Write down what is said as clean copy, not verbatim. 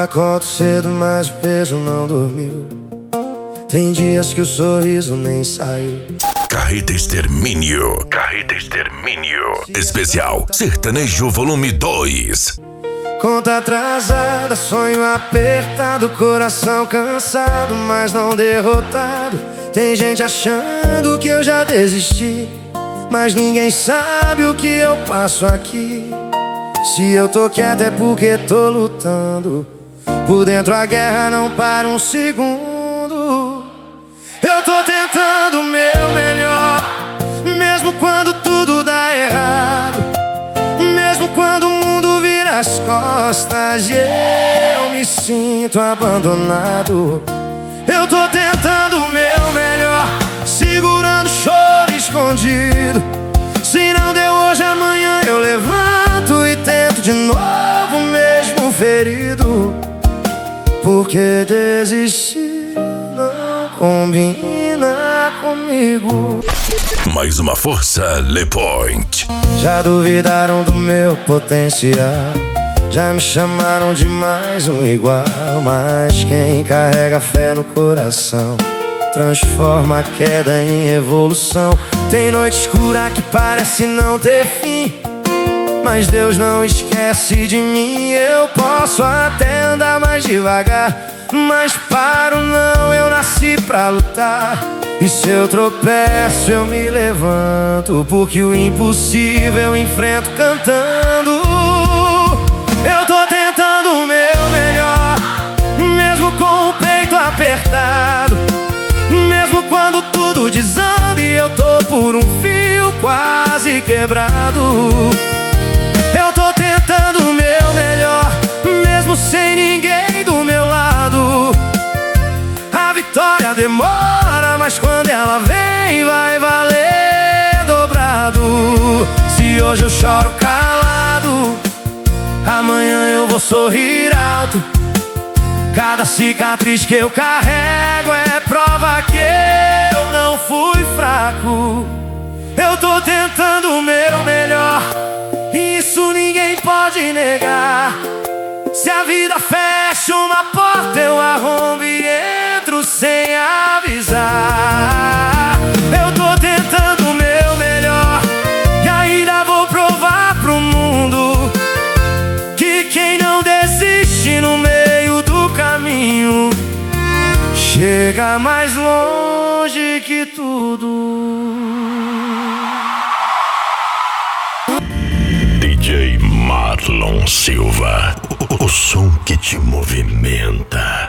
Acordo cedo, mas o peso não dormiu. Tem dias que o sorriso nem saiu. Carreta Extermínio. Carreta Extermínio. Especial Sertanejo Volume 2. Conta atrasada, sonho apertado, coração cansado, mas não derrotado. Tem gente achando que eu já desisti, mas ninguém sabe o que eu passo aqui. Se eu tô quieto é porque tô lutando. Por dentro a guerra não para um segundo. Eu tô tentando o meu melhor, mesmo quando tudo dá errado, mesmo quando o mundo vira as costas e eu me sinto abandonado. Eu tô tentando o meu melhor, segurando o choro escondido. Se não deu hoje, amanhã eu levanto e tento de novo, mesmo ferido. Porque desistir não combina comigo. Mais uma força, Le Point. Já duvidaram do meu potencial, já me chamaram de mais um igual. Mas quem carrega fé no coração transforma a queda em evolução. Tem noite escura que parece não ter fim, mas Deus não esquece de mim. Eu posso até andar mais devagar, mas paro não, eu nasci pra lutar. E se eu tropeço eu me levanto, porque o impossível eu enfrento cantando. Eu tô tentando o meu melhor, mesmo com o peito apertado, mesmo quando tudo desanda e eu tô por um fio quase quebrado. Eu tô tentando o meu melhor, mesmo sem ninguém do meu lado. A vitória demora, mas quando ela vem vai valer dobrado. Se hoje eu choro calado, amanhã eu vou sorrir alto. Cada cicatriz que eu carrego é prova que eu não fui fraco. Eu tô tentando o meu melhor, isso ninguém pode negar. Se a vida fecha uma porta, eu arrombo e entro sem avisar. Eu tô tentando o meu melhor e ainda vou provar pro mundo que quem não desiste no meio do caminho chega mais longe que tudo. DJ Marlon Silva, o som que te movimenta.